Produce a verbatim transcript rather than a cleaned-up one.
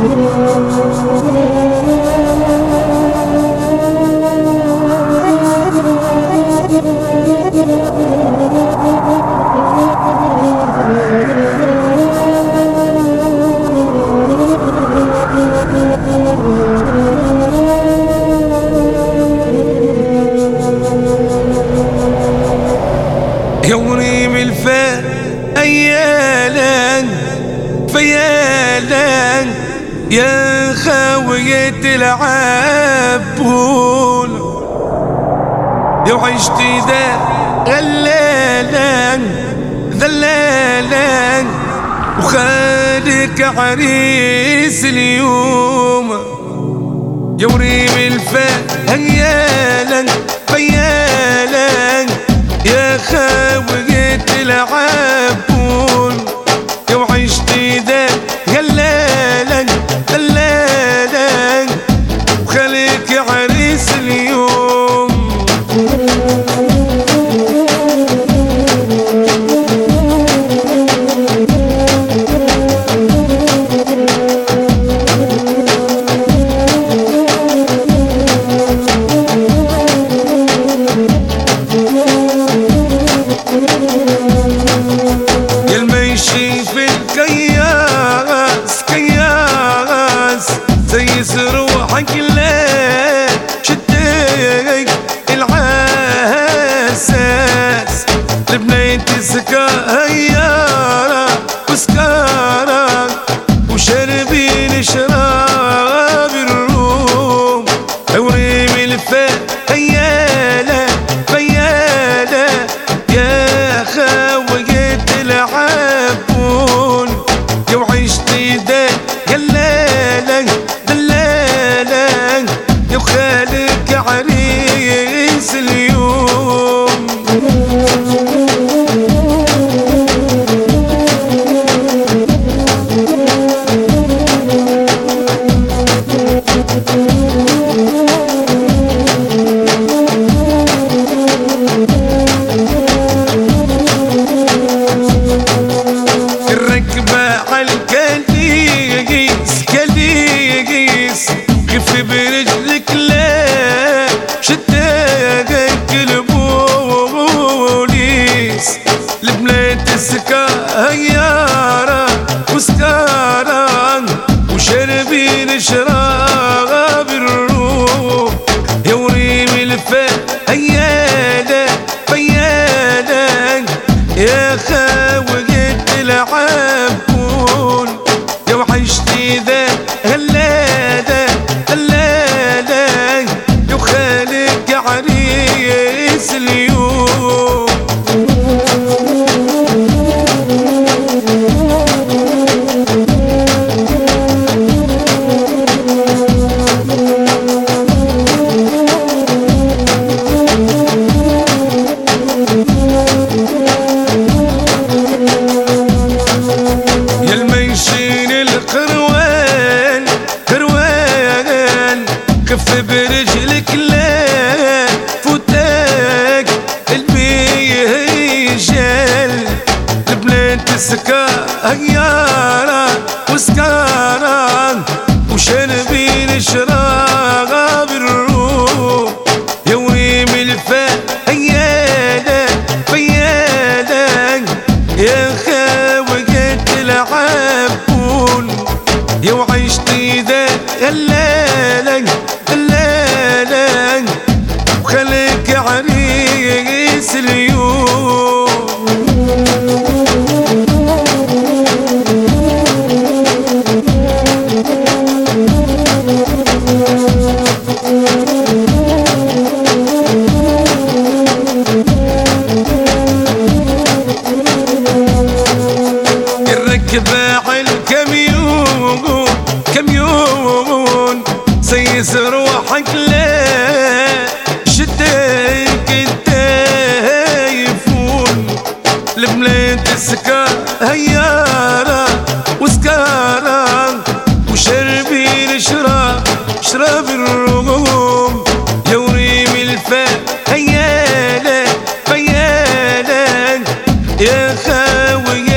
يوري بالفات أيالا فيالا يا خاوية العبول لو عشتي ذا غلالا ذلالا وخالك عريس اليوم يوري بالفات أيالا فيالا يا خاوية العبول لو عشتي ذا غلالا غلالا وخليك عريس اليوم زيس روحك لا شديك العساس لبنيت سكايارة وسكارة وشربين شراب الروم وريم الفات هيالة فيالة يا خاوية العبول لو عشتي ذا غلالة يا خالك عريس اليوم الركبة عالكليقيس كليقيس خف برجلك لا شداقك البوليس لبنات سكايارة وسكارة وشربين شراب الروح يا وريم الفات هيالة فيالة يا خاوية العبول يا وحشتي ذا غلادة غلادة يا خالك عريس اليوم يا الميشين القروان قروان خف برجلك لا فوتاك البيجال لبنات سكايارة وسكارة وشربين شراب الروح يا وريم الفات هيالة فيالة يا خاوية العبول يا وعشتي ذا غلالة غلالة وخليك عريس اليوم الركبة عالكميون كميون سيس روحك لا شديك التايفون لبنات سكايارة وسكارة وشربين شراب شراب الروم يا وريم الفات هيالة فيالة يا خاوية